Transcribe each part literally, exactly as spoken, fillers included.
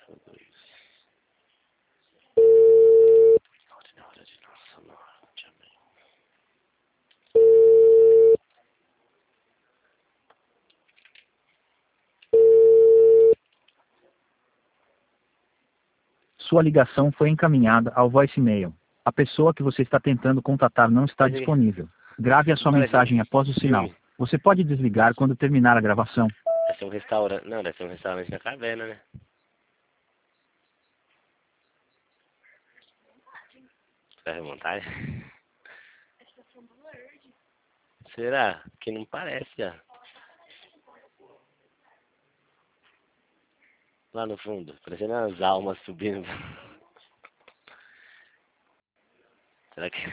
dois. Ordem de Nossa Morte, amém. Sua ligação foi encaminhada ao voicemail. A pessoa que você está tentando contatar não está Mas aí- disponível. Grave a sua Olha, mensagem gente, após o sinal. filme. Você pode desligar quando terminar a gravação. Deve ser um restaurante. Não, deve ser um restaurante na caverna, né? Vai remontar? Será? Que não parece já. Lá no fundo, parecendo as almas subindo. Será que.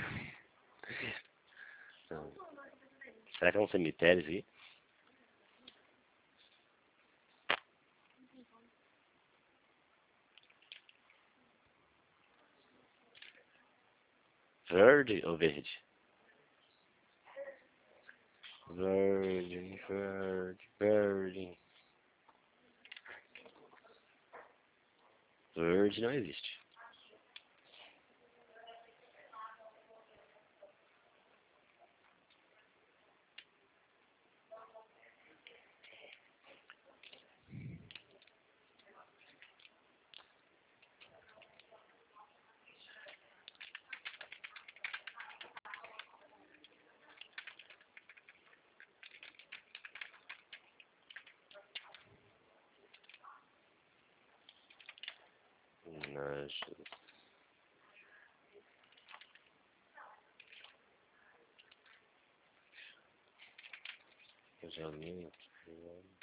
Não. Será que é um cemitério isso aqui? Verde ou verde? Verde, verde, verde. Verde não existe. Nossa. Eu já li.